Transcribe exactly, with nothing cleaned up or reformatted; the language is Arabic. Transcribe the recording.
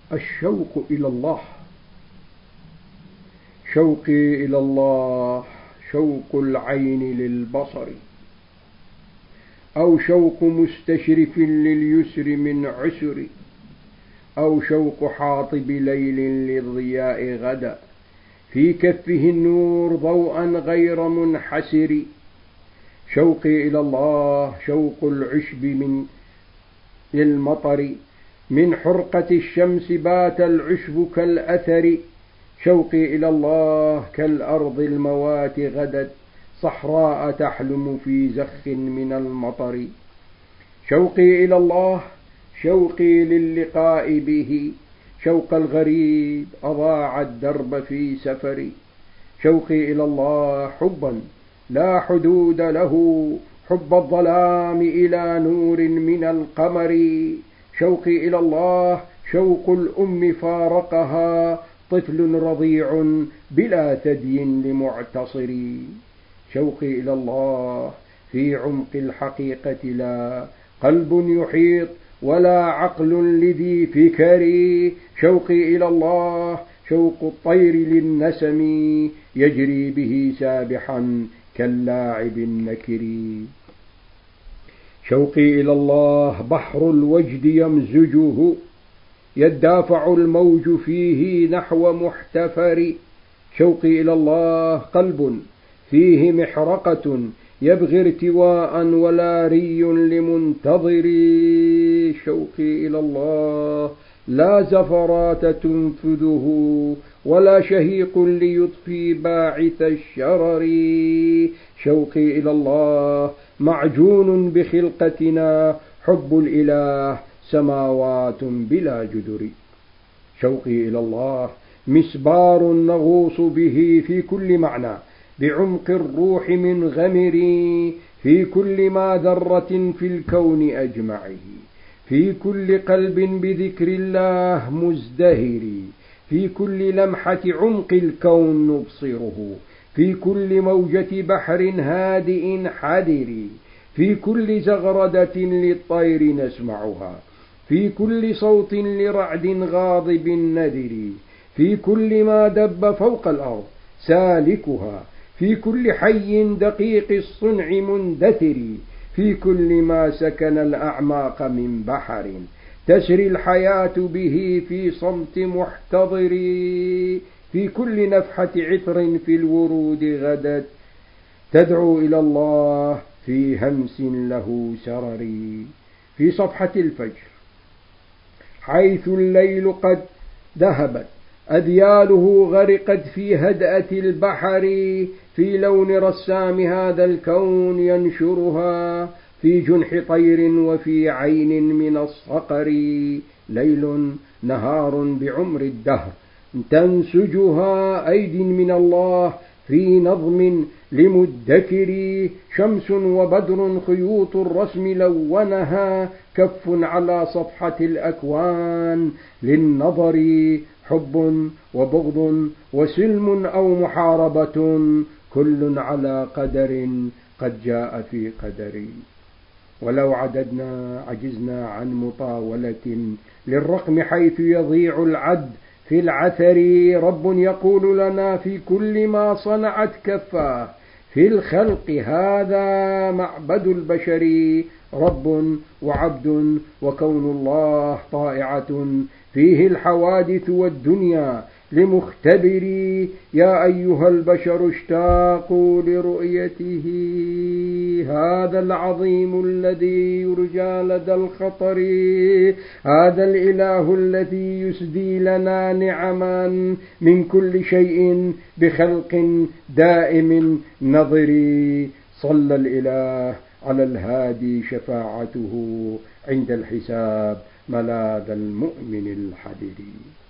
الشوق إلى الله. شوقي إلى الله شوق العين للبصر، أو شوق مستشرف لليسر من عسر، أو شوق حاطب ليل للضياء غدا، في كفه النور ضوءا غير منحسر. شوقي إلى الله شوق العشب من للمطر، من حرقة الشمس بات العشب كالأثر. شوقي إلى الله كالأرض الموات غدت صحراء تحلم في زخ من المطر. شوقي إلى الله شوقي للقاء به، شوق الغريب أضاع الدرب في سفري. شوقي إلى الله حبا لا حدود له، حب الظلام إلى نور من القمر. شوقي إلى الله شوق الأم فارقها طفل رضيع بلا ثدي لمعتصر. شوقي إلى الله في عمق الحقيقة لا قلب يحيط ولا عقل لذي فكر. شوقي إلى الله شوق الطير للنسم يجري به سابحا كاللاعب النكر. شوقي إلى الله بحر الوجد يمزجه يدافع الموج فيه نحو محتفر. شوقي إلى الله قلب فيه محرقة يبغي ارتواء ولا ري لمنتظر. شوقي إلى الله لا زفرات تنفذه ولا شهيق ليطفي باعث الشرر. شوقي إلى الله معجون بخلقتنا حب الإله سماوات بلا جدر. شوقي إلى الله مسبار نغوص به في كل معنى بعمق الروح من غمر، في كل ما ذرة في الكون أجمعه، في كل قلب بذكر الله مزدهر، في كل لمحة عمق الكون نبصره، في كل موجة بحر هادئ حذر، في كل زغردة للطير نسمعها، في كل صوت لرعد غاضب نذر، في كل ما دب فوق الأرض سالكها، في كل حي دقيق الصنع مندثر، في كل ما سكن الأعماق من بحر تسري الحياة به في صمت محتضر، في كل نفحة عطر في الورود غدت تدعو إلى الله في همس له سرر. في صفحة الفجر حيث الليل قد ذهبت أذياله غرقت في هدأة البحر، في لون رسام هذا الكون ينشرها، في جنح طير وفي عين من الصقر. ليل نهار بعمر الدهر تنسجها أيد من الله في نظم لمدكر، شمس وبدر خيوط الرسم لونها كف على صفحة الأكوان للنظر، حب وبغض وسلم أو محاربة كل على قدر قد جاء في قدر. ولو عددنا عجزنا عن مطاولة للرقم حيث يضيع العد في العثر. رب يقول لنا في كل ما صنعت كفاه في الخلق هذا معبد البشر. رب وعبد وكون الله طائعة فيه الحوادث والدنيا لمختبري. يا أيها البشر اشتاقوا لرؤيته هذا العظيم الذي يرجى لدى الخطر، هذا الإله الذي يسدي لنا نعما من كل شيء بخلق دائم نظري. صلى الإله على الهادي شفاعته عند الحساب ملاذ المؤمن الحذر.